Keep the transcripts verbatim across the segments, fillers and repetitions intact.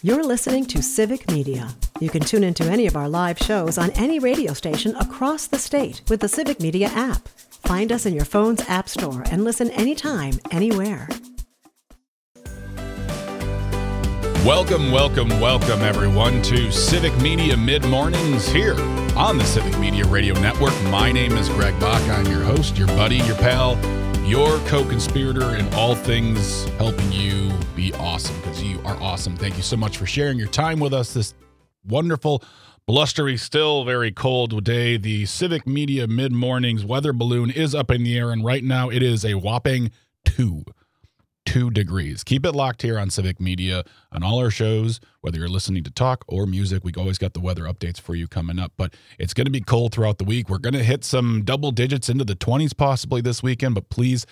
You're listening to Civic Media. You can tune into any of our live shows on any radio station across the state with the Civic Media app. Find us in your phone's app store and listen anytime, anywhere. Welcome, welcome, welcome, everyone, to Civic Media Mid-Mornings here on the Civic Media Radio Network. My name is Greg Bach. I'm your host, your buddy, your pal, your co-conspirator in all things helping you be awesome, because you are awesome. Thank you so much for sharing your time with us this wonderful, blustery, still very cold day. The Civic Media Mid-Mornings weather balloon is up in the air, and right now it is a whopping two. Two degrees. Keep it locked here on Civic Media on all our shows, whether you're listening to talk or music. We always got the weather updates for you coming up, but it's going to be cold throughout the week. We're going to hit some double digits into the twenties possibly this weekend, but please,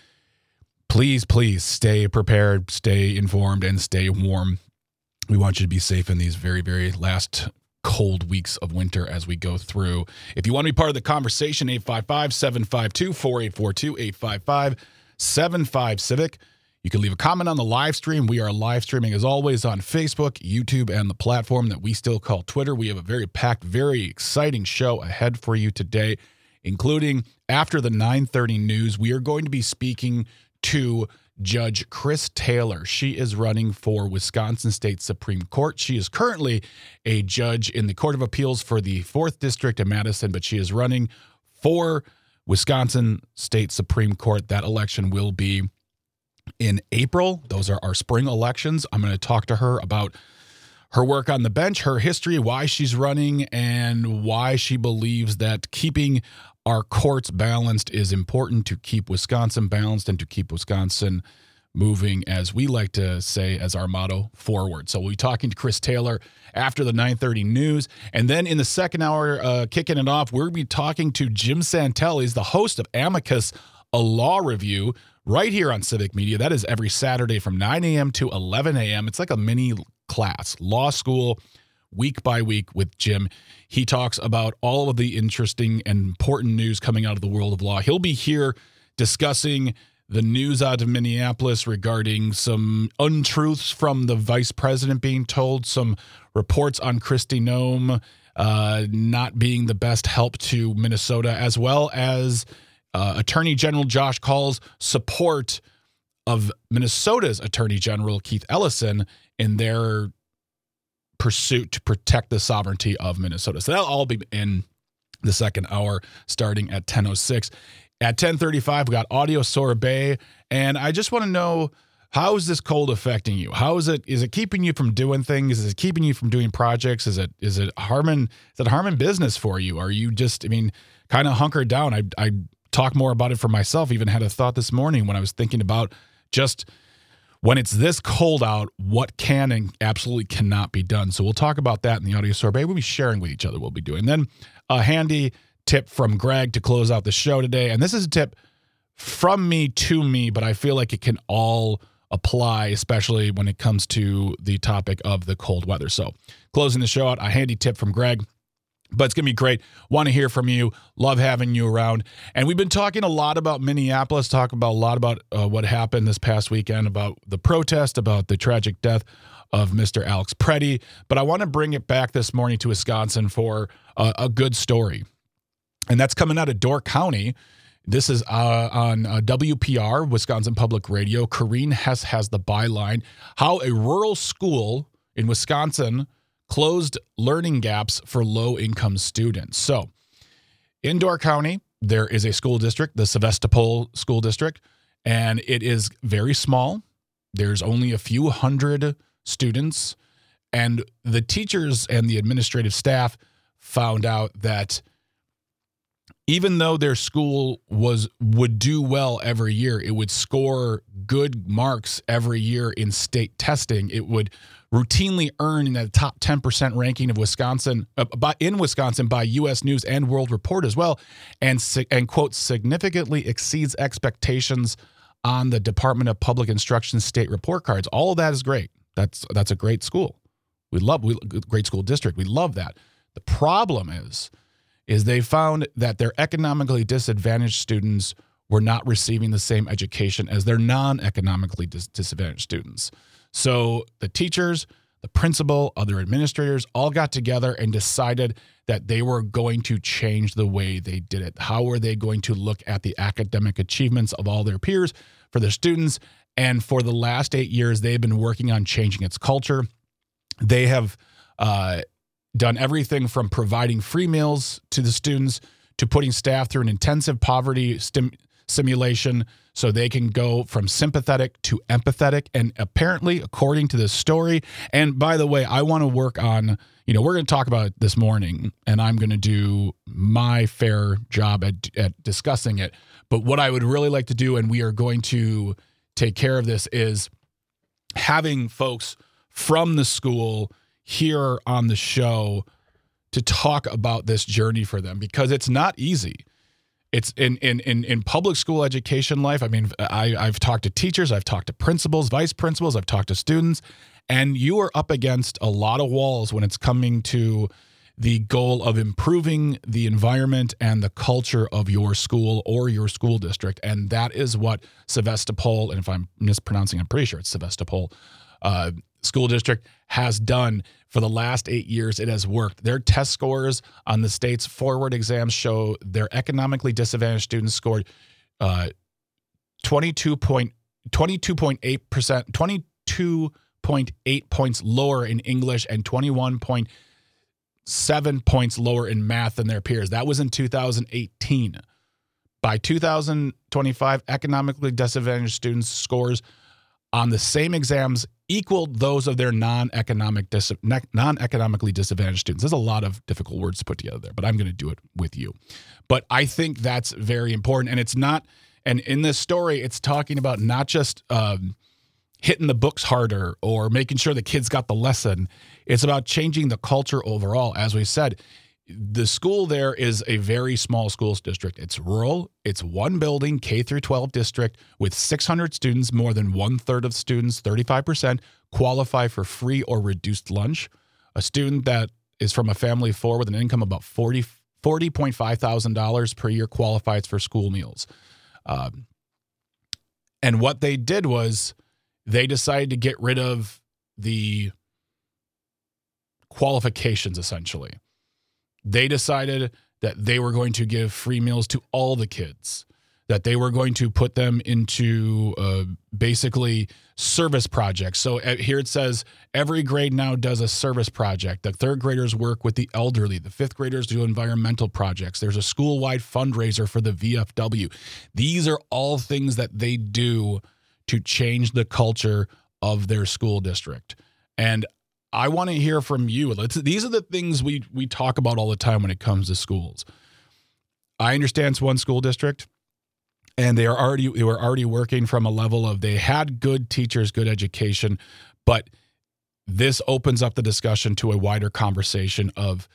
please, please stay prepared, stay informed, and stay warm. We want you to be safe in these very, very last cold weeks of winter as we go through. If you want to be part of the conversation, eight five five, seven five two, four eight four two, eight five five, seven five, CIVIC. You can leave a comment on the live stream. We are live streaming, as always, on Facebook, YouTube, and the platform that we still call Twitter. We have a very packed, very exciting show ahead for you today, including after the nine thirty news. We are going to be speaking to Judge Chris Taylor. She is running for Wisconsin State Supreme Court. She is currently a judge in the Court of Appeals for the fourth District in Madison, but she is running for Wisconsin State Supreme Court. That election will be in April. Those are our spring elections. I'm going to talk to her about her work on the bench, her history, why she's running, and why she believes that keeping our courts balanced is important to keep Wisconsin balanced and to keep Wisconsin moving, as we like to say, as our motto, forward. So we'll be talking to Chris Taylor after the nine thirty news. And then in the second hour, uh, kicking it off, we'll be talking to Jim Santelli. He's the host of Amicus, a law review, right here on Civic Media. That is every Saturday from nine a.m. to eleven a.m. It's like a mini class, law school, week by week with Jim. He talks about all of the interesting and important news coming out of the world of law. He'll be here discussing the news out of Minneapolis regarding some untruths from the vice president being told, some reports on Kristi Noem uh, not being the best help to Minnesota, as well as Uh, Attorney General Josh Kaul's support of Minnesota's Attorney General Keith Ellison in their pursuit to protect the sovereignty of Minnesota. So that'll all be in the second hour starting at ten oh six. At ten thirty-five, we got Audio Sorbet, and I just want to know, how is this cold affecting you? How is it? Is it keeping you from doing things? Is it keeping you from doing projects? Is it is it harming is it harming business for you? Are you just, I mean, kind of hunkered down? I I talk more about it for myself. Even had a thought this morning when I was thinking about just when it's this cold out, what can and absolutely cannot be done. So we'll talk about that in the Audio Sorbet. We'll be sharing with each other. We'll be doing. Then a handy tip from Greg to close out the show today. And this is a tip from me to me, but I feel like it can all apply, especially when it comes to the topic of the cold weather. So closing the show out, a handy tip from Greg. But it's going to be great. Want to hear from you. Love having you around. And we've been talking a lot about Minneapolis, talk about a lot about uh, what happened this past weekend, about the protest, about the tragic death of Mister Alex Preddy. But I want to bring it back this morning to Wisconsin for uh, a good story. And that's coming out of Door County. This is uh, on uh, W P R, Wisconsin Public Radio. Corrine Hess has the byline, how a rural school in Wisconsin closed learning gaps for low-income students. So, in Door County, there is a school district, the Sevastopol School District, and it is very small. There's only a few hundred students, and the teachers and the administrative staff found out that even though their school was would do well every year, it would score good marks every year in state testing, it would routinely earn in the top ten percent ranking of Wisconsin, uh, by, in Wisconsin by U S News and World Report as well, and, and quote, significantly exceeds expectations on the Department of Public Instruction state report cards. All of that is great. That's that's a great school. We love, we great school district. We love that. The problem is, is they found that their economically disadvantaged students were not receiving the same education as their non-economically dis- disadvantaged students. So the teachers, the principal, other administrators all got together and decided that they were going to change the way they did it. How were they going to look at the academic achievements of all their peers for their students? And for the last eight years, they've been working on changing its culture. They have uh, done everything from providing free meals to the students to putting staff through an intensive poverty stim- simulation so they can go from sympathetic to empathetic. And apparently, according to this story, and by the way, I want to work on, you know, we're going to talk about it this morning, and I'm going to do my fair job at, at discussing it. But what I would really like to do, and we are going to take care of this, is having folks from the school here on the show to talk about this journey for them, because it's not easy. It's in, in, in, in public school education life. I mean, I, I've talked to teachers, I've talked to principals, vice principals, I've talked to students, and you are up against a lot of walls when it's coming to the goal of improving the environment and the culture of your school or your school district. And that is what Sevastopol, and if I'm mispronouncing, I'm pretty sure it's Sevastopol, uh, school district has done for the last eight years. It has worked. Their test scores on the state's forward exams show their economically disadvantaged students scored uh, twenty-two point eight percent, twenty-two point eight points lower in English and twenty-one point seven points lower in math than their peers. That was in two thousand eighteen. By two thousand twenty-five, economically disadvantaged students' scores on the same exams equaled those of their non-economic dis- non-economically disadvantaged students. There's a lot of difficult words to put together there, but I'm going to do it with you. But I think that's very important. And it's not, and in this story, it's talking about not just um, hitting the books harder or making sure the kids got the lesson. It's about changing the culture overall. As we said, the school there is a very small schools district. It's rural. It's one building, K through twelve district with six hundred students. More than one third of students, thirty-five percent, qualify for free or reduced lunch. A student that is from a family of four with an income of about forty, forty point five thousand dollars per year qualifies for school meals. Um, and what they did was they decided to get rid of the qualifications, essentially. They decided that they were going to give free meals to all the kids, that they were going to put them into uh, basically service projects. So uh, here it says every grade now does a service project. The third graders work with the elderly. The fifth graders do environmental projects. There's a school-wide fundraiser for the V F W. These are all things that they do to change the culture of their school district. And I want to hear from you. Let's, these are the things we we talk about all the time when it comes to schools. I understand it's one school district, and they are already they were already working from a level of they had good teachers, good education, but this opens up the discussion to a wider conversation of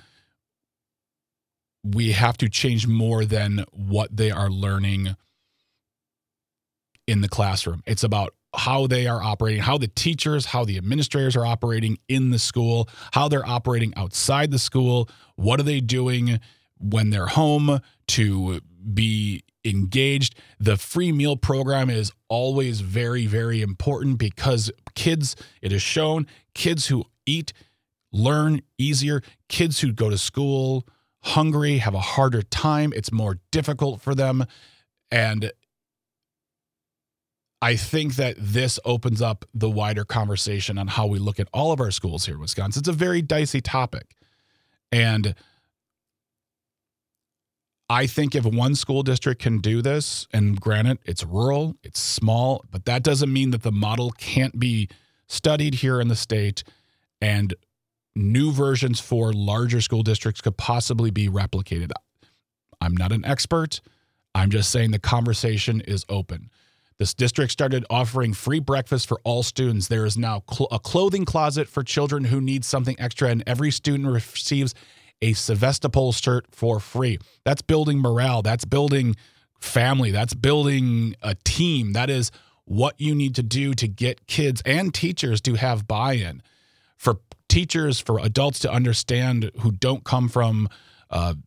we have to change more than what they are learning in the classroom. It's about how they are operating, how the teachers, how the administrators are operating in the school, how they're operating outside the school. What are they doing when they're home to be engaged? The free meal program is always very, very important because kids, it is shown, kids who eat learn easier. Kids who go to school hungry have a harder time. It's more difficult for them. And I think that this opens up the wider conversation on how we look at all of our schools here in Wisconsin. It's a very dicey topic. And I think if one school district can do this, and granted, it's rural, it's small, but that doesn't mean that the model can't be studied here in the state, and new versions for larger school districts could possibly be replicated. I'm not an expert. I'm just saying the conversation is open. This district started offering free breakfast for all students. There is now cl- a clothing closet for children who need something extra, and every student receives a Sevastopol shirt for free. That's building morale. That's building family. That's building a team. That is what you need to do to get kids and teachers to have buy-in. For teachers, for adults to understand who don't come from uh,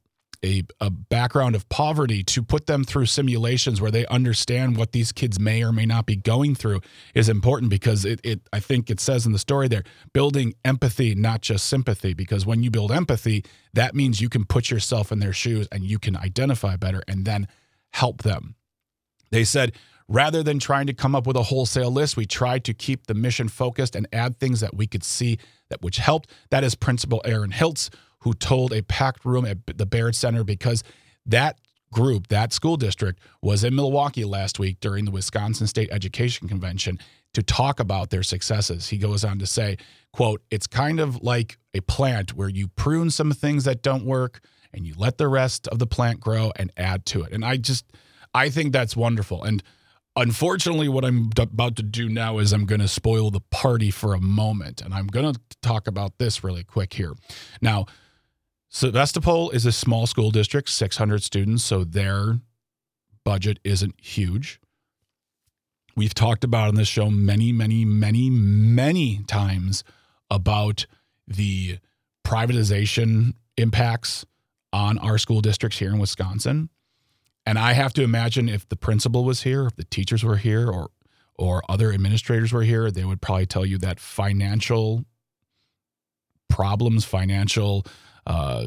a, a background of poverty, to put them through simulations where they understand what these kids may or may not be going through is important, because it, it I think it says in the story there, building empathy, not just sympathy, because when you build empathy, that means you can put yourself in their shoes and you can identify better and then help them. They said, rather than trying to come up with a wholesale list, we tried to keep the mission focused and add things that we could see that which helped. That is Principal Aaron Hiltz, who told a packed room at the Baird Center, because that group, that school district, was in Milwaukee last week during the Wisconsin State Education Convention to talk about their successes. He goes on to say, quote, "It's kind of like a plant where you prune some things that don't work and you let the rest of the plant grow and add to it." And I just, I think that's wonderful. And unfortunately, what I'm about to do now is I'm going to spoil the party for a moment. And I'm going to talk about this really quick here. Now, Sevastopol is a small school district, six hundred students, so their budget isn't huge. We've talked about on this show many, many, many, many times about the privatization impacts on our school districts here in Wisconsin. And I have to imagine if the principal was here, if the teachers were here, or or other administrators were here, they would probably tell you that financial problems, financial uh,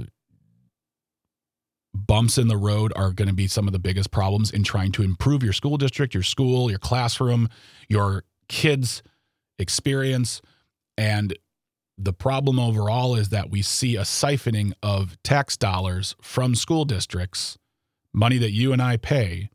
bumps in the road are going to be some of the biggest problems in trying to improve your school district, your school, your classroom, your kids' experience. And the problem overall is that we see a siphoning of tax dollars from school districts, money that you and I pay,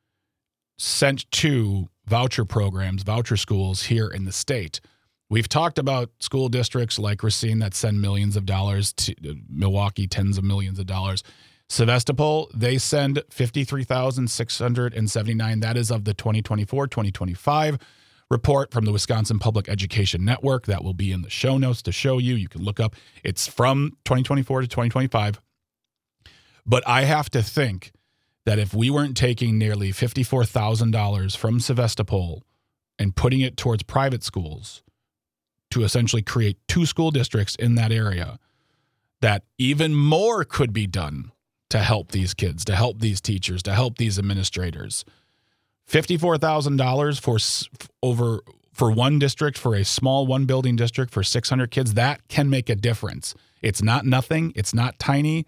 sent to voucher programs, voucher schools here in the state. We've talked about school districts like Racine that send millions of dollars to Milwaukee, tens of millions of dollars. Sevastopol, they send fifty-three thousand six hundred seventy-nine. That is of the twenty twenty-four twenty twenty-five report from the Wisconsin Public Education Network. That will be in the show notes to show you. You can look up. It's from twenty twenty-four to twenty twenty-five. But I have to think that if we weren't taking nearly fifty-four thousand dollars from Sevastopol and putting it towards private schools to essentially create two school districts in that area, that even more could be done to help these kids, to help these teachers, to help these administrators. fifty-four thousand dollars for over for one district, for a small one building district for six hundred kids, that can make a difference. It's not nothing. It's not tiny.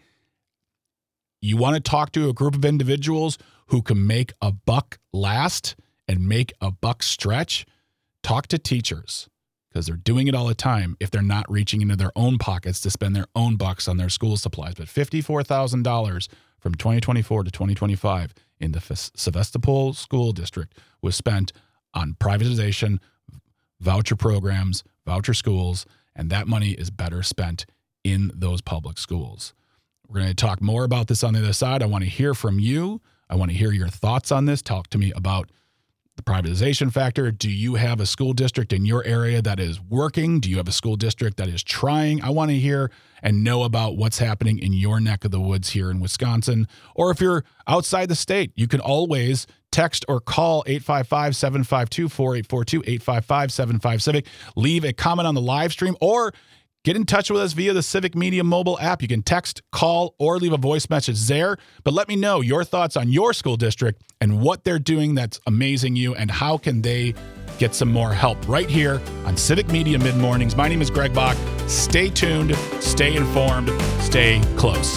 You want to talk to a group of individuals who can make a buck last and make a buck stretch? Talk to teachers, because they're doing it all the time if they're not reaching into their own pockets to spend their own bucks on their school supplies. But fifty-four thousand dollars from twenty twenty-four to twenty twenty-five in the Sevastopol School District was spent on privatization, voucher programs, voucher schools, and that money is better spent in those public schools. We're going to talk more about this on the other side. I want to hear from you. I want to hear your thoughts on this. Talk to me about the privatization factor. Do you have a school district in your area that is working? Do you have a school district that is trying? I want to hear and know about what's happening in your neck of the woods here in Wisconsin. Or if you're outside the state, you can always text or call eight five five, seven five two, four eight four two, eight five five, seven five Civic. Leave a comment on the live stream or get in touch with us via the Civic Media mobile app. You can text, call, or leave a voice message there. But let me know your thoughts on your school district and what they're doing that's amazing you, and how can they get some more help right here on Civic Media Mid-Mornings. My name is Greg Bach. Stay tuned, stay informed, stay close.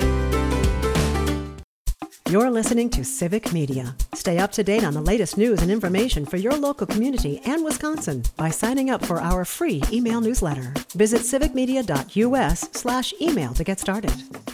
You're listening to Civic Media. Stay up to date on the latest news and information for your local community and Wisconsin by signing up for our free email newsletter. Visit civicmedia.us slash email to get started.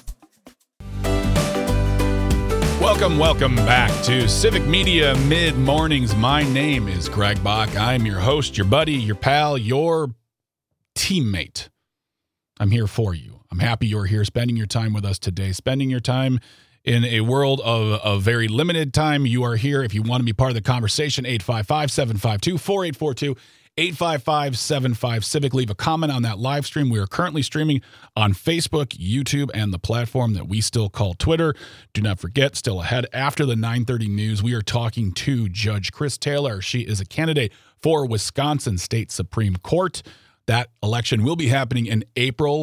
Welcome, welcome back to Civic Media Mid-Mornings. My name is Greg Bach. I'm your host, your buddy, your pal, your teammate. I'm here for you. I'm happy you're here spending your time with us today, spending your time in a world of, of very limited time. You are here. If you want to be part of the conversation, eight five five, seven five two, four eight four two, eight five five, seven five Civic. Leave a comment on that live stream. We are currently streaming on Facebook, YouTube, and the platform that we still call Twitter. Do not forget, still ahead after the nine thirty news, we are talking to Judge Chris Taylor. She is a candidate for Wisconsin State Supreme Court. That election will be happening in April.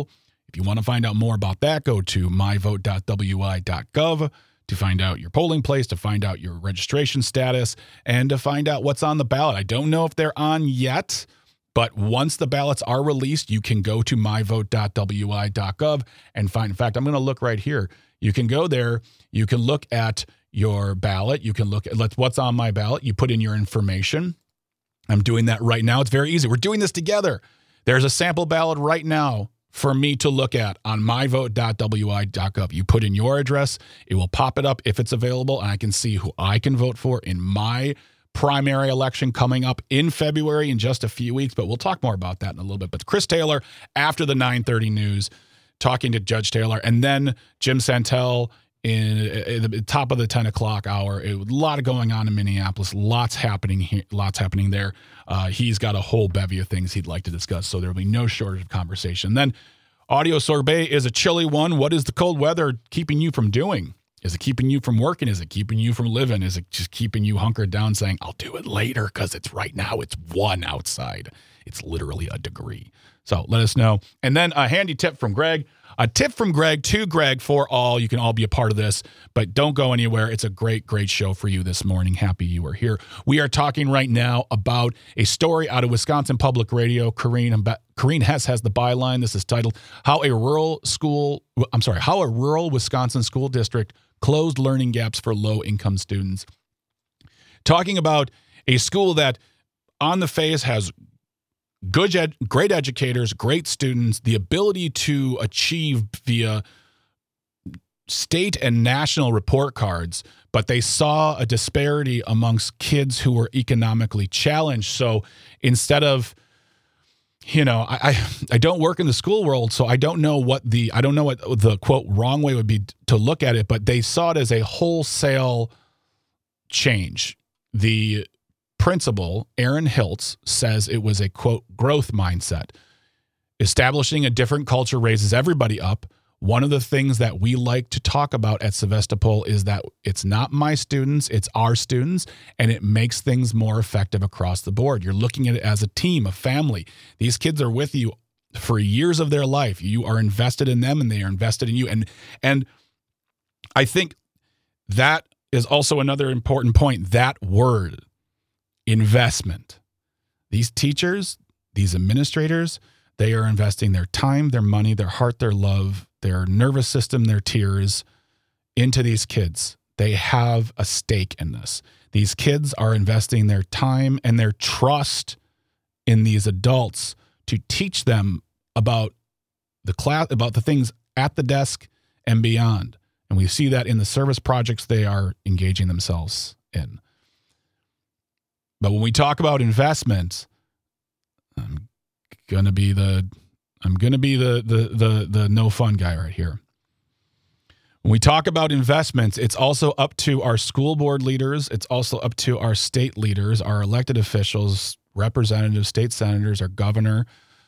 If you want to find out more about that, go to my vote dot w i dot gov to find out your polling place, to find out your registration status, and to find out what's on the ballot. I don't know if they're on yet, but once the ballots are released, you can go to my vote dot w i dot gov and find. In fact, I'm going to look right here. You can go there. You can look at your ballot. You can look at what's on my ballot. You put in your information. I'm doing that right now. It's very easy. We're doing this together. There's a sample ballot right now for me to look at on my vote dot w i dot gov. You put in your address. It will pop it up if it's available, and I can see who I can vote for in my primary election coming up in February in just a few weeks. But we'll talk more about that in a little bit. But Chris Taylor, after the nine thirty news, talking to Judge Taylor, and then Jim Santel in, in the top of the ten o'clock hour. It, a lot of going on in Minneapolis. Lots happening here. Lots happening there. Uh, he's got a whole bevy of things he'd like to discuss, so there will be no shortage of conversation. Then Audio Sorbet is a chilly one. What is the cold weather keeping you from doing? Is it keeping you from working? Is it keeping you from living? Is it just keeping you hunkered down saying, I'll do it later because it's right now it's one outside. It's literally a degree. So let us know. And then a handy tip from Greg. A tip from Greg to Greg for all. You can all be a part of this, but don't go anywhere. It's a great, great show for you this morning. Happy you are here. We are talking right now about a story out of Wisconsin Public Radio. Corrine, Corrine Hess has the byline. This is titled, How a Rural School, I'm sorry, How a Rural Wisconsin School District Closed Learning Gaps for Low-Income Students. Talking about a school that on the face has good, ed- great educators, great students, the ability to achieve via state and national report cards, but they saw a disparity amongst kids who were economically challenged. So instead of, you know, I, I I don't work in the school world, so I don't know what the I don't know what the quote wrong way would be to look at it, but they saw it as a wholesale change. The principal, Aaron Hiltz, says it was a, quote, growth mindset. Establishing a different culture raises everybody up. One of the things that we like to talk about at Sevastopol is that it's not my students, it's our students, and it makes things more effective across the board. You're looking at it as a team, a family. These kids are with you for years of their life. You are invested in them, and they are invested in you. And, and I think that is also another important point, that word, investment. These teachers, these administrators, they are investing their time, their money, their heart, their love, their nervous system, their tears into these kids. They have a stake in this. These kids are investing their time and their trust in these adults to teach them about the class, about the things at the desk and beyond. And we see that in the service projects they are engaging themselves in. But when we talk about investment, I'm gonna be the I'm gonna be the the the the no fun guy right here. When we talk about investments, it's also up to our school board leaders. It's also up to our state leaders, our elected officials, representatives, state senators, our governor,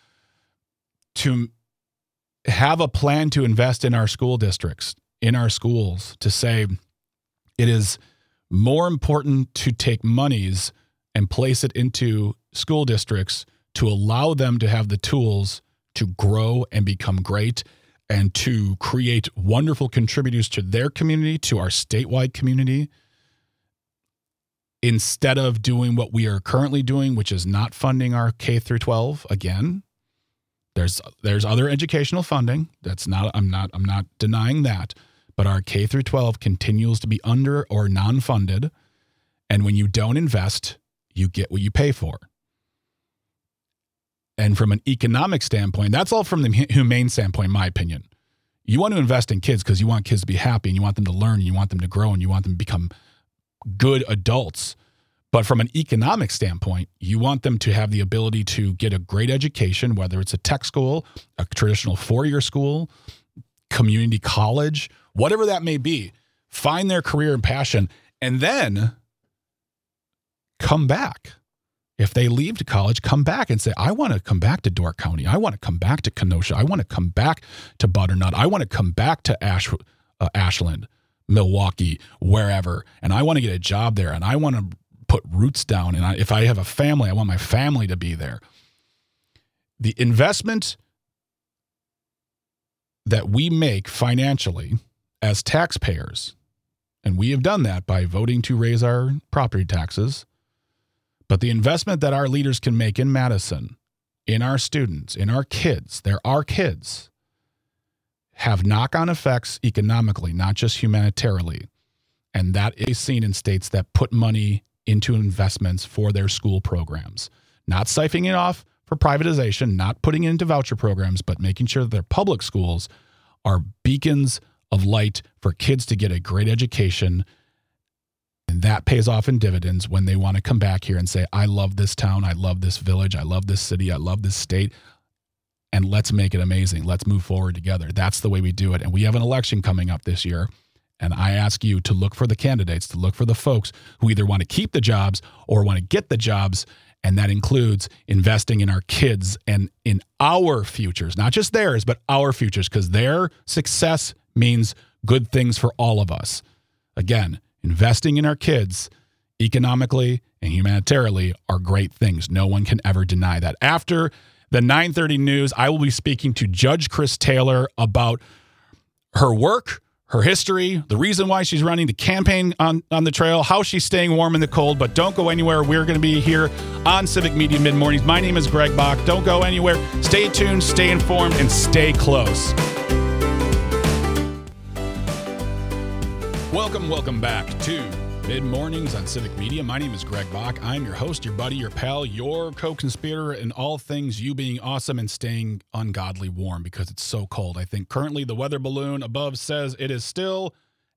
to have a plan to invest in our school districts, in our schools, to say it is more important to take monies and place it into school districts to allow them to have the tools to grow and become great and to create wonderful contributors to their community, to our statewide community, instead of doing what we are currently doing, which is not funding our K through twelve. Again, there's there's other educational funding. That's not I'm not I'm not denying that, but our K through twelve continues to be under or non-funded, and when you don't invest, you get what you pay for. And from an economic standpoint, that's all from the humane standpoint, in my opinion. You want to invest in kids because you want kids to be happy and you want them to learn and you want them to grow and you want them to become good adults. But from an economic standpoint, you want them to have the ability to get a great education, whether it's a tech school, a traditional four-year school, community college, whatever that may be. Find their career and passion, and then come back. If they leave to college, come back and say, I want to come back to Door County. I want to come back to Kenosha. I want to come back to Butternut. I want to come back to Ash, uh, Ashland, Milwaukee, wherever. And I want to get a job there. And I want to put roots down. And I, if I have a family, I want my family to be there. The investment that we make financially as taxpayers, and we have done that by voting to raise our property taxes, but the investment that our leaders can make in Madison, in our students, in our kids, they're our kids, have knock-on effects economically, not just humanitarily. And that is seen in states that put money into investments for their school programs, not siphoning it off for privatization, not putting it into voucher programs, but making sure that their public schools are beacons of light for kids to get a great education. And that pays off in dividends when they want to come back here and say, I love this town, I love this village, I love this city, I love this state, and let's make it amazing. Let's move forward together. That's the way we do it. And we have an election coming up this year. And I ask you to look for the candidates, to look for the folks who either want to keep the jobs or want to get the jobs. And that includes investing in our kids and in our futures, not just theirs, but our futures, because their success means good things for all of us. Again, investing in our kids economically and humanitarily are great things. No one can ever deny that. After the nine thirty news, I will be speaking to Judge Chris Taylor about her work, her history, the reason why she's running, the campaign on, on the trail, how she's staying warm in the cold. But don't go anywhere. We're going to be here on Civic Media Mid-Mornings. My name is Greg Bach. Don't go anywhere. Stay tuned, stay informed, and stay close. Welcome, welcome back to Mid-Mornings on Civic Media. My name is Greg Bach. I'm your host, your buddy, your pal, your co-conspirator in all things you being awesome and staying ungodly warm because it's so cold. I think currently the weather balloon above says it is still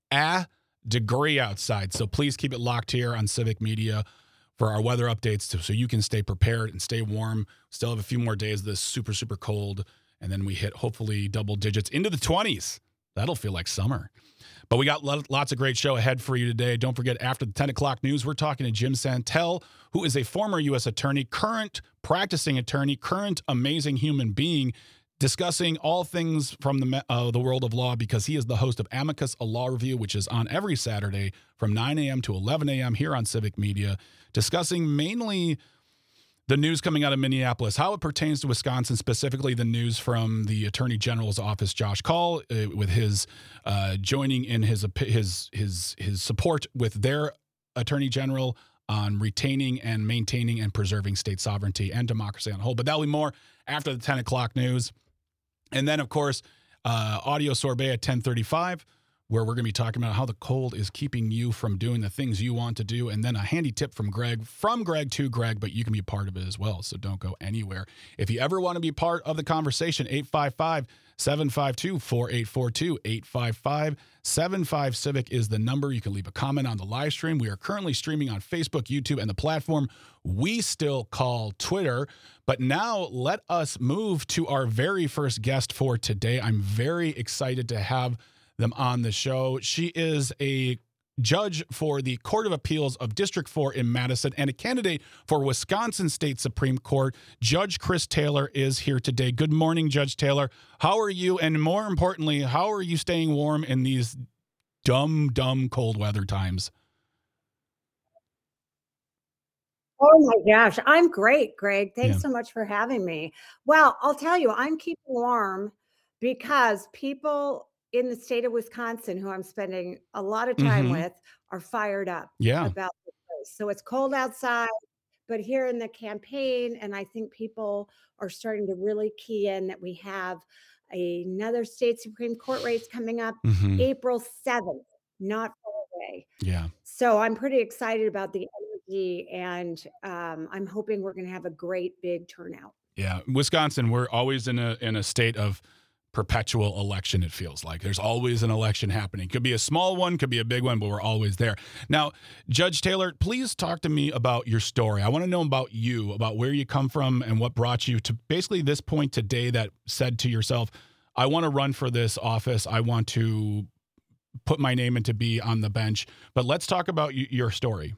a degree outside. So please keep it locked here on Civic Media for our weather updates to, so you can stay prepared and stay warm. Still have a few more days of this super, super cold. And then we hit hopefully double digits into the twenties. That'll feel like summer. But we got lots of great show ahead for you today. Don't forget, after the ten o'clock news, we're talking to Jim Santel, who is a former U S attorney, current practicing attorney, current amazing human being, discussing all things from the uh, the world of law, because he is the host of Amicus, a law review, which is on every Saturday from nine a.m. to eleven a.m. here on Civic Media, discussing mainly the news coming out of Minneapolis, how it pertains to Wisconsin, specifically the news from the Attorney General's office, Josh Kaul, uh, with his uh, joining in his his his his support with their Attorney General on retaining and maintaining and preserving state sovereignty and democracy on the whole. But that'll be more after the ten o'clock news. And then, of course, uh, audio sorbet at ten thirty-five, where we're going to be talking about how the cold is keeping you from doing the things you want to do. And then a handy tip from Greg, from Greg to Greg, but you can be a part of it as well. So don't go anywhere. If you ever want to be part of the conversation, eight five five, seven five two, four eight four two, eight five five, seven five Civic is the number. You can leave a comment on the live stream. We are currently streaming on Facebook, YouTube, and the platform we still call Twitter. But now let us move to our very first guest for today. I'm very excited to have them on the show. She is a judge for the Court of Appeals of District four in Madison and a candidate for Wisconsin State Supreme Court. Judge Chris Taylor is here today. Good morning, Judge Taylor. How are you? And more importantly, how are you staying warm in these dumb, dumb cold weather times? Oh my gosh, I'm great, Greg. Thanks Yeah. so much for having me. Well, I'll tell you, I'm keeping warm because people in the state of Wisconsin, who I'm spending a lot of time Mhm. with, are fired up Yeah. about this place. So it's cold outside, but here in the campaign, and I think people are starting to really key in that we have another state Supreme Court race coming up Mhm. April seventh, not far away. Yeah. So I'm pretty excited about the energy, and um, I'm hoping we're going to have a great big turnout. Yeah. Wisconsin, we're always in a in a state of perpetual election, it feels like. There's always an election happening. Could be a small one, could be a big one, but we're always there. Now, Judge Taylor, please talk to me about your story. I want to know about you, about where you come from and what brought you to basically this point today that said to yourself, I want to run for this office. I want to put my name in to be on the bench. But let's talk about y- your story.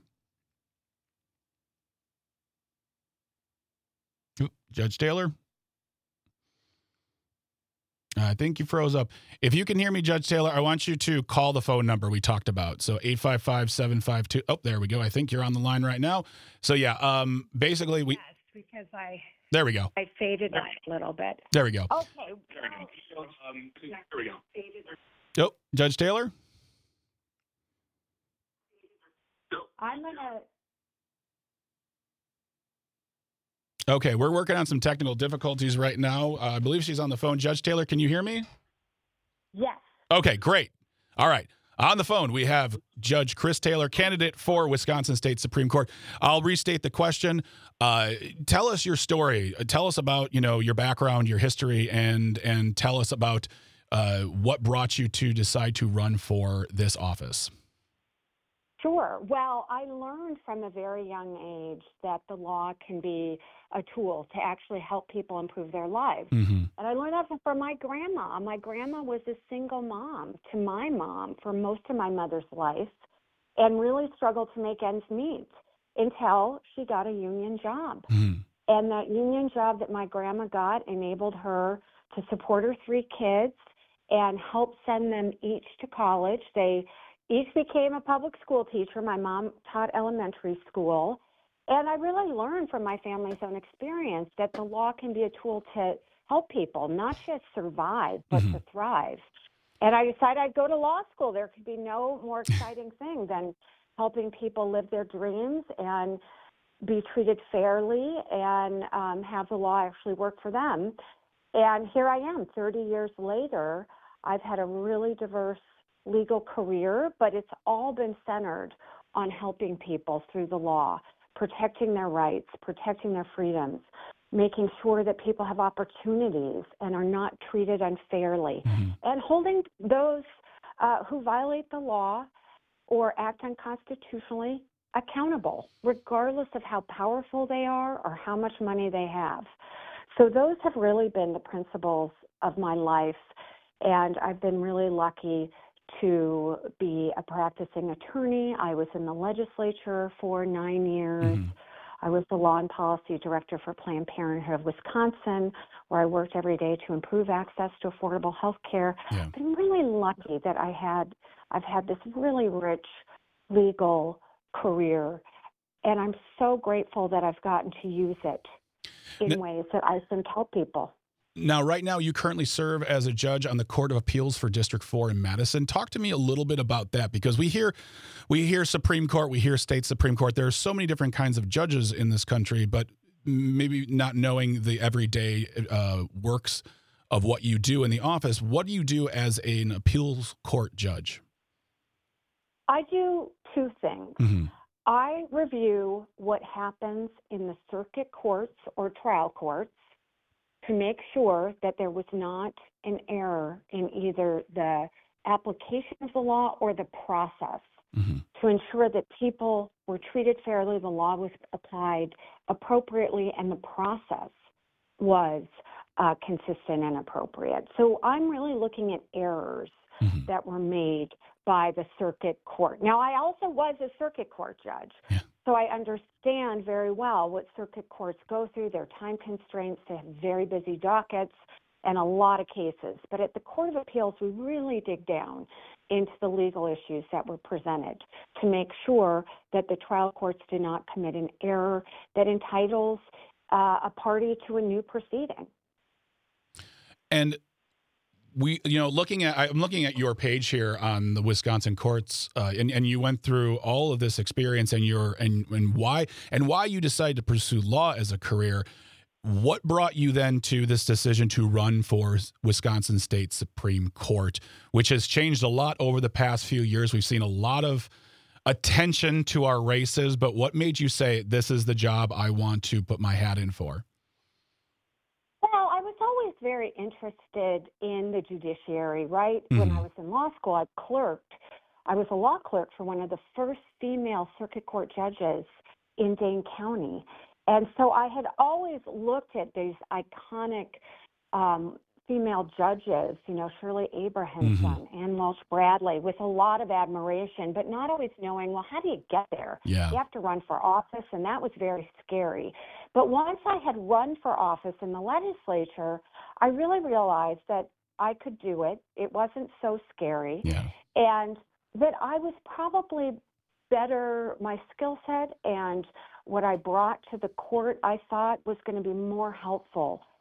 Oop, Judge Taylor? I think you froze up. If you can hear me, Judge Taylor, I want you to call the phone number we talked about. So eight five five, seven five two. Oh, there we go. I think you're on the line right now. So yeah, um, basically we. Yes, because I There we go. I faded a little bit. There we go. Okay. So, um, Judge Taylor? I'm going to. Okay, we're working on some technical difficulties right now. Uh, I believe she's on the phone. Judge Taylor, can you hear me? Yes. Okay, great. All right. On the phone, we have Judge Chris Taylor, candidate for Wisconsin State Supreme Court. I'll restate the question. Uh, tell us your story. Tell us about, you know, your background, your history, and and tell us about uh, what brought you to decide to run for this office. Sure. Well, I learned from a very young age that the law can be a tool to actually help people improve their lives. Mm-hmm. And I learned that from my grandma. My grandma was a single mom to my mom for most of my mother's life and really struggled to make ends meet until she got a union job. Mm-hmm. And that union job that my grandma got enabled her to support her three kids and help send them each to college. They each became a public school teacher. My mom taught elementary school. And I really learned from my family's own experience that the law can be a tool to help people, not just survive, but mm-hmm. to thrive. And I decided I'd go to law school. There could be no more exciting thing than helping people live their dreams and be treated fairly and um, have the law actually work for them. And here I am, thirty years later. I've had a really diverse legal career, but it's all been centered on helping people through the law, protecting their rights, protecting their freedoms, making sure that people have opportunities and are not treated unfairly, mm-hmm. and holding those uh, who violate the law or act unconstitutionally accountable, regardless of how powerful they are or how much money they have. So those have really been the principles of my life, and I've been really lucky to be a practicing attorney. I was in the legislature for nine years. Mm-hmm. I was the law and policy director for Planned Parenthood of Wisconsin, where I worked every day to improve access to affordable health care. Yeah. But I'm really lucky that I had, I've had this really rich legal career, and I'm so grateful that I've gotten to use it in now, ways that I can help people. Now, right now, you currently serve as a judge on the Court of Appeals for District four in Madison. Talk to me a little bit about that, because we hear we hear Supreme Court, we hear state Supreme Court. There are so many different kinds of judges in this country, but maybe not knowing the everyday uh, works of what you do in the office. What do you do as an appeals court judge? I do two things. Mm-hmm. I review what happens in the circuit courts or trial courts to make sure that there was not an error in either the application of the law or the process, mm-hmm. to ensure that people were treated fairly, the law was applied appropriately, and the process was uh, consistent and appropriate. So I'm really looking at errors mm-hmm. that were made by the circuit court. Now, I also was a circuit court judge. Yeah. So I understand very well what circuit courts go through, their time constraints. They have very busy dockets and a lot of cases. But at the Court of Appeals, we really dig down into the legal issues that were presented to make sure that the trial courts do not commit an error that entitles uh, a party to a new proceeding. And we, you know, looking at, I'm looking at your page here on the Wisconsin courts, uh, and, and you went through all of this experience and your, and, and why, and why you decided to pursue law as a career. What brought you then to this decision to run for Wisconsin State Supreme Court, which has changed a lot over the past few years? We've seen a lot of attention to our races, but what made you say, this is the job I want to put my hat in for? Well, I was always very interested in the judiciary, right? Mm-hmm. When I was in law school, I clerked. I was a law clerk for one of the first female circuit court judges in Dane County. And so I had always looked at these iconic um, female judges, you know, Shirley Abrahamson, mm-hmm. Ann Walsh Bradley, with a lot of admiration, but not always knowing, well, how do you get there? Yeah. You have to run for office, and that was very scary. But once I had run for office in the legislature, I really realized that I could do it. It wasn't so scary. Yeah. And that I was probably better, my skill set and what I brought to the court, I thought was going to be more helpful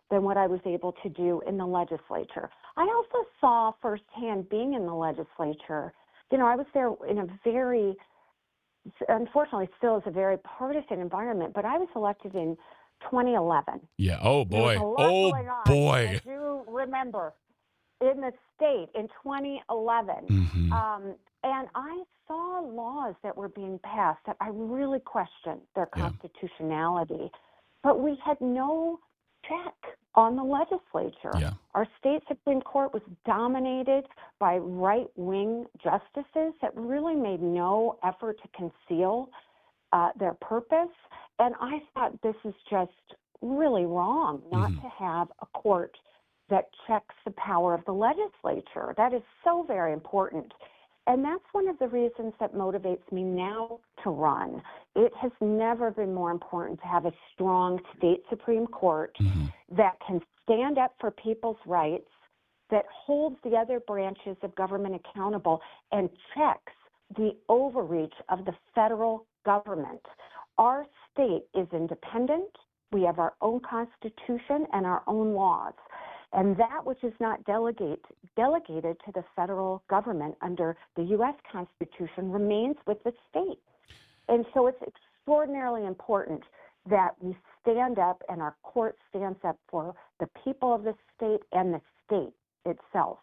than what I was able to do in the legislature. I also saw firsthand being in the legislature, you know, I was there in a very, unfortunately still is a very partisan environment, but I was elected in twenty eleven. Yeah. Oh, boy. Oh, boy. I do remember in the state in twenty eleven. Mm-hmm. Um, and I saw laws that were being passed that I really questioned their constitutionality. Yeah. But we had no check on the legislature. Yeah. Our state Supreme Court was dominated by right-wing justices that really made no effort to conceal uh, their purpose. And I thought this is just really wrong not mm-hmm. to have a court that checks the power of the legislature. That is so very important. And that's one of the reasons that motivates me now to run. It has never been more important to have a strong state Supreme Court mm-hmm. that can stand up for people's rights, that holds the other branches of government accountable, and checks the overreach of the federal government. Our state is independent. We have our own constitution and our own laws. And that which is not delegate, delegated to the federal government under the U S Constitution remains with the state. And so it's extraordinarily important that we stand up and our court stands up for the people of the state and the state itself.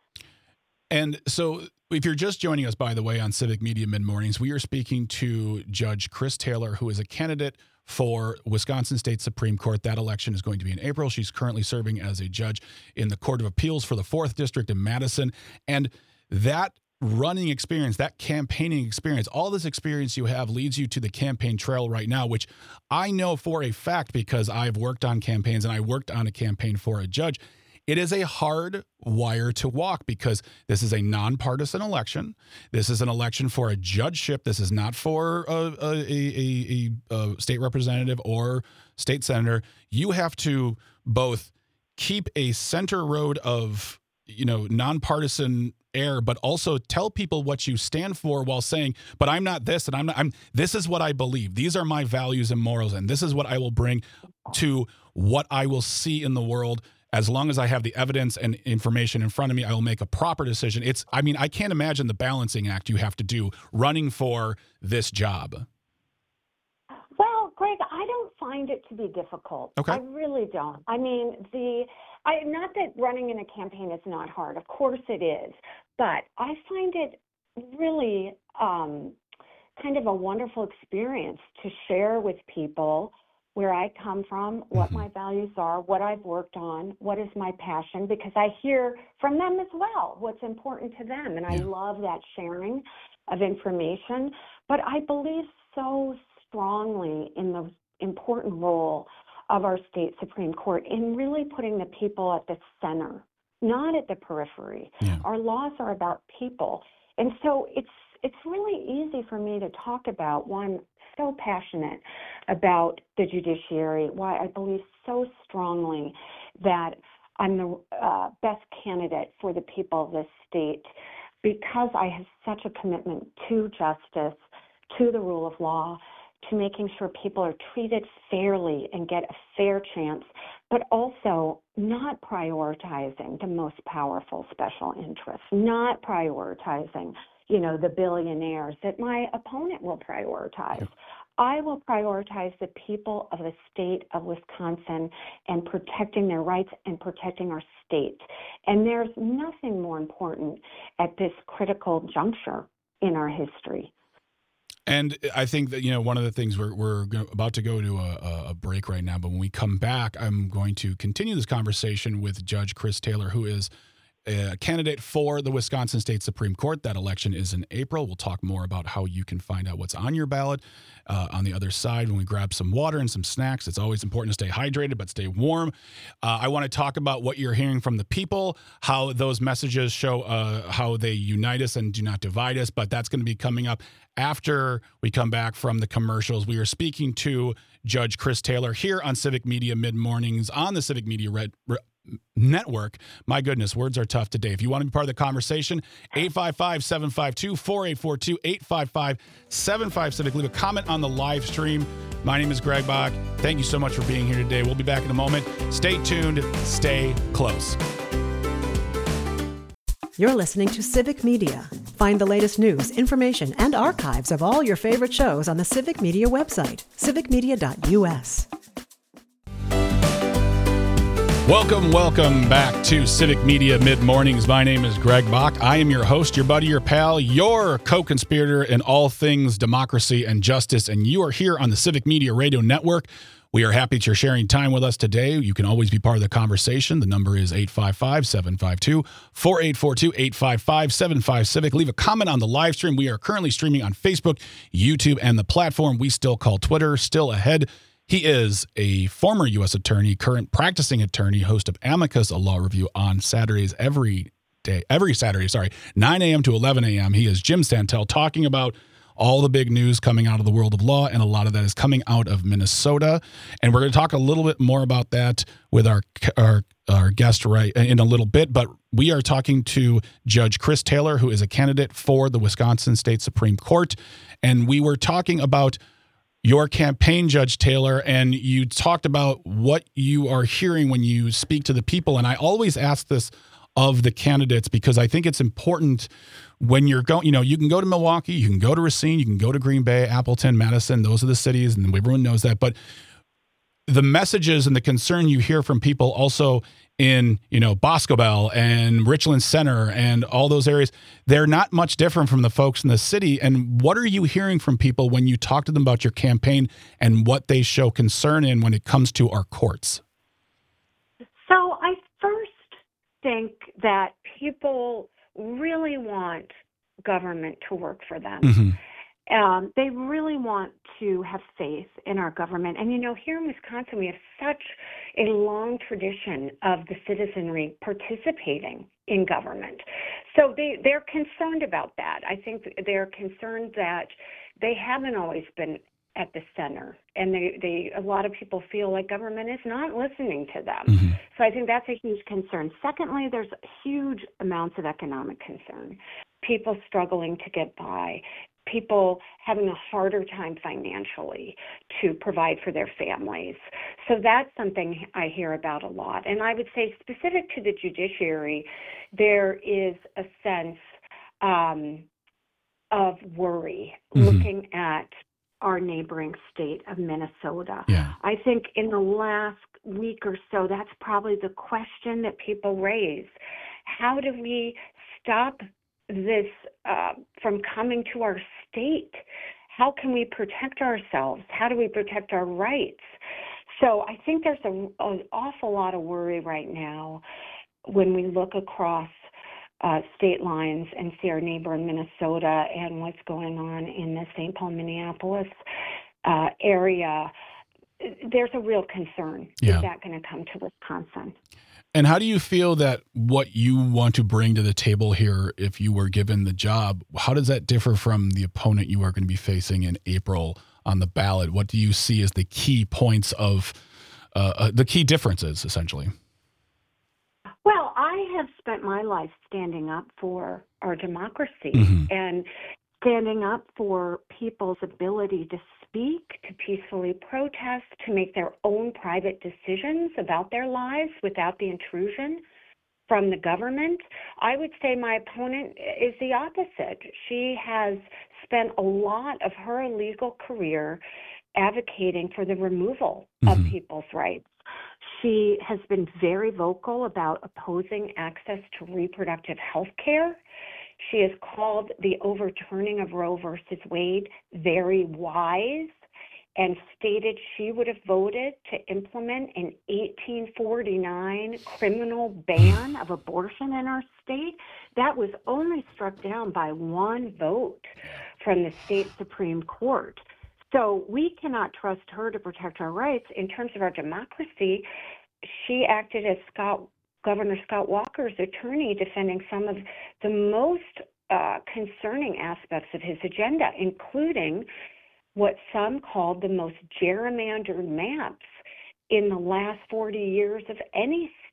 And so if you're just joining us, by the way, on Civic Media Mid-Mornings, we are speaking to Judge Chris Taylor, who is a candidate for Wisconsin State Supreme Court. That election is going to be in April. She's currently serving as a judge in the Court of Appeals for the fourth District in Madison. And that running experience, that campaigning experience, all this experience you have leads you to the campaign trail right now, which I know for a fact because I've worked on campaigns and I worked on a campaign for a judge. It is a hard wire to walk because this is a nonpartisan election. This is an election for a judgeship. This is not for a, a, a, a, a state representative or state senator. You have to both keep a center road of, you know, nonpartisan air, but also tell people what you stand for while saying, but I'm not this and I'm not, I'm, this is what I believe. These are my values and morals, and this is what I will bring to what I will see in the world. As long as I have the evidence and information in front of me, I will make a proper decision. It's, I mean, I can't imagine the balancing act you have to do running for this job. Well, Greg, I don't find it to be difficult. Okay. I really don't. I mean, the, I, not that running in a campaign is not hard. Of course it is. But I find it really um, kind of a wonderful experience to share with people where I come from, what mm-hmm. my values are, what I've worked on, what is my passion, because I hear from them as well what's important to them. And I yeah. love that sharing of information. But I believe so strongly in the important role of our state Supreme Court in really putting the people at the center, not at the periphery. Yeah. Our laws are about people. And so it's it's really easy for me to talk about, one, so passionate about the judiciary, why I believe so strongly that I'm the uh, best candidate for the people of this state because I have such a commitment to justice, to the rule of law, to making sure people are treated fairly and get a fair chance, but also not prioritizing the most powerful special interests, not prioritizing, you know, the billionaires that my opponent will prioritize. Yep. I will prioritize the people of the state of Wisconsin and protecting their rights and protecting our state. And there's nothing more important at this critical juncture in our history. And I think that, you know, one of the things we're, we're about to go to a, a break right now, but when we come back, I'm going to continue this conversation with Judge Chris Taylor, who is a candidate for the Wisconsin State Supreme Court. That election is in April. We'll talk more about how you can find out what's on your ballot uh, on the other side when we grab some water and some snacks. It's always important to stay hydrated, but stay warm. Uh, I want to talk about what you're hearing from the people, how those messages show uh, how they unite us and do not divide us, but that's going to be coming up after we come back from the commercials. We are speaking to Judge Chris Taylor here on Civic Media Mid-Mornings on the Civic Media Red, Network. My goodness, words are tough today. If you want to be part of the conversation, eight five five, seven five two, four eight four two, eight five five, seven five Civic. Leave a comment on the live stream. My name is Greg Bach. Thank you so much for being here today. We'll be back in a moment. Stay tuned. Stay close. You're listening to Civic Media. Find the latest news, information, and archives of all your favorite shows on the Civic Media website, civic media dot u s. Welcome, welcome back to Civic Media Mid-Mornings. My name is Greg Bach. I am your host, your buddy, your pal, your co-conspirator in all things democracy and justice, and you are here on the Civic Media Radio Network. We are happy that you're sharing time with us today. You can always be part of the conversation. The number is eight five five, seven five two, four eight four two, eight five five, seven five Civic. Leave a comment on the live stream. We are currently streaming on Facebook, YouTube, and the platform we still call Twitter. Still ahead. He is a former U S attorney, current practicing attorney, host of Amicus, a law review on Saturdays every day, every Saturday, sorry, nine a.m. to eleven a.m. He is Jim Santel, talking about all the big news coming out of the world of law, and a lot of that is coming out of Minnesota. And we're going to talk a little bit more about that with our our, our guest right in a little bit, but we are talking to Judge Chris Taylor, who is a candidate for the Wisconsin State Supreme Court, and we were talking about your campaign, Judge Taylor, and you talked about what you are hearing when you speak to the people. And I always ask this of the candidates because I think it's important when you're going, you know, you can go to Milwaukee, you can go to Racine, you can go to Green Bay, Appleton, Madison. Those are the cities, and everyone knows that. But the messages and the concern you hear from people also in, you know, Boscobel and Richland Center and all those areas, they're not much different from the folks in the city. And what are you hearing from people when you talk to them about your campaign and what they show concern in when it comes to our courts? So I first think that people really want government to work for them. Mm-hmm. Um, they really want to have faith in our government. And, you know, here in Wisconsin, we have such a long tradition of the citizenry participating in government. So they, they're concerned about that. I think they're concerned that they haven't always been at the center. And they, they a lot of people feel like government is not listening to them. Mm-hmm. So I think that's a huge concern. Secondly, there's huge amounts of economic concern. People struggling to get by. People having a harder time financially to provide for their families. So that's something I hear about a lot. And I would say specific to the judiciary, there is a sense um, of worry mm-hmm. looking at our neighboring state of Minnesota. Yeah. I think in the last week or so, that's probably the question that people raise. How do we stop this uh, from coming to our state? How can we protect ourselves? How do we protect our rights? So I think there's a, an awful lot of worry right now when we look across uh, state lines and see our neighbor in Minnesota and what's going on in the Saint Paul, Minneapolis uh, area. There's a real concern. Yeah. Is that going to come to Wisconsin? And how do you feel that what you want to bring to the table here, if you were given the job, how does that differ from the opponent you are going to be facing in April on the ballot? What do you see as the key points of uh, uh, the key differences, essentially? Well, I have spent my life standing up for our democracy mm-hmm. and standing up for people's ability to speak, to peacefully protest, to make their own private decisions about their lives without the intrusion from the government. I would say my opponent is the opposite. She has spent a lot of her legal career advocating for the removal mm-hmm. of people's rights. She has been very vocal about opposing access to reproductive health care. She has called the overturning of Roe versus Wade very wise and stated she would have voted to implement an eighteen forty-nine criminal ban of abortion in our state. That was only struck down by one vote from the state Supreme Court. So we cannot trust her to protect our rights. In terms of our democracy, she acted as Scott, Governor Scott Walker's attorney, defending some of the most uh, concerning aspects of his agenda, including what some called the most gerrymandered maps in the last forty years of any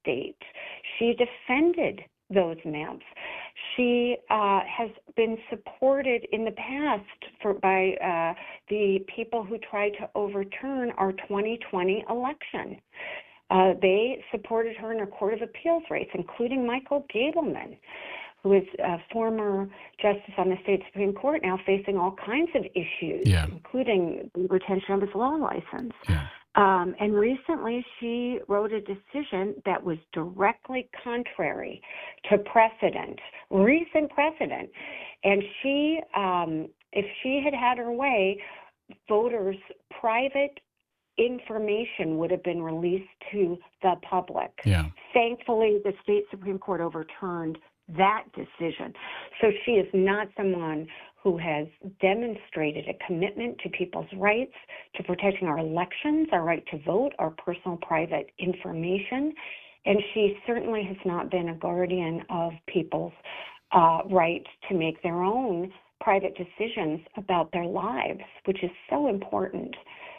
state. She defended those maps. She uh, has been supported in the past for, by uh, the people who tried to overturn our twenty twenty election. Uh, they supported her in her Court of Appeals race, including Michael Gableman, who is a former justice on the state Supreme Court, now facing all kinds of issues, yeah. including the retention of his law license. Yeah. Um, and recently she wrote a decision that was directly contrary to precedent, recent precedent. And she, um, if she had had her way, voters' private information would have been released to the public. Yeah. Thankfully, the state Supreme Court overturned that decision. So she is not someone who has demonstrated a commitment to people's rights, to protecting our elections, our right to vote, our personal private information. And she certainly has not been a guardian of people's uh, right to make their own private decisions about their lives, which is so important.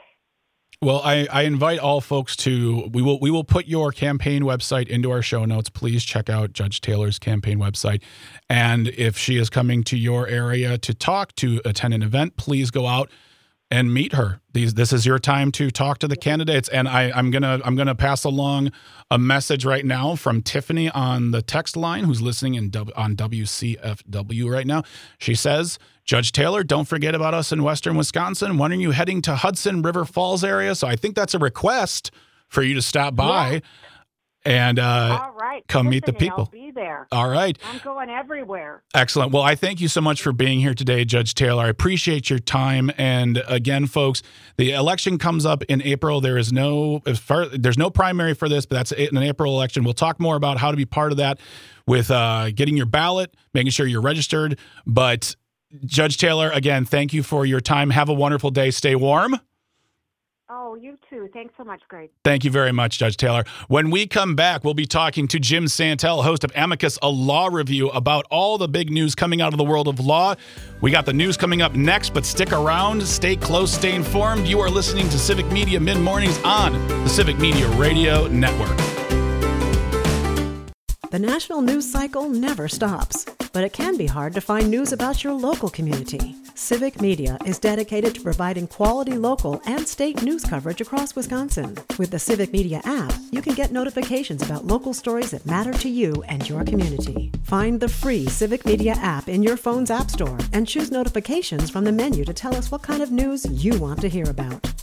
Well, I, I invite all folks to, we will we will put your campaign website into our show notes. Please check out Judge Taylor's campaign website. And if she is coming to your area to talk, to attend an event, please go out and meet her. These this is your time to talk to the candidates. And I, I'm gonna I'm gonna pass along a message right now from Tiffany on the text line, who's listening in on W C F W right now. She says, Judge Taylor, don't forget about us in Western Wisconsin. When are you heading to Hudson River Falls area? So I think that's a request for you to stop by. Yeah. And uh, All right. come Listen, meet the people. I'll be there. All right. I'm going everywhere. Excellent. Well, I thank you so much for being here today, Judge Taylor. I appreciate your time. And again, folks, the election comes up in April. There is no, as far, there's no primary for this, but that's an April election. We'll talk more about how to be part of that with uh, getting your ballot, making sure you're registered. But Judge Taylor, again, thank you for your time. Have a wonderful day. Stay warm. Oh, you too. Thanks so much, Greg. Thank you very much, Judge Taylor. When we come back, we'll be talking to Jim Santel, host of Amicus, a law review about all the big news coming out of the world of law. We got the news coming up next, but stick around, stay close, stay informed. You are listening to Civic Media Mid-Mornings on the Civic Media Radio Network. The national news cycle never stops, but it can be hard to find news about your local community. Civic Media is dedicated to providing quality local and state news coverage across Wisconsin. With the Civic Media app, you can get notifications about local stories that matter to you and your community. Find the free Civic Media app in your phone's app store and choose notifications from the menu to tell us what kind of news you want to hear about.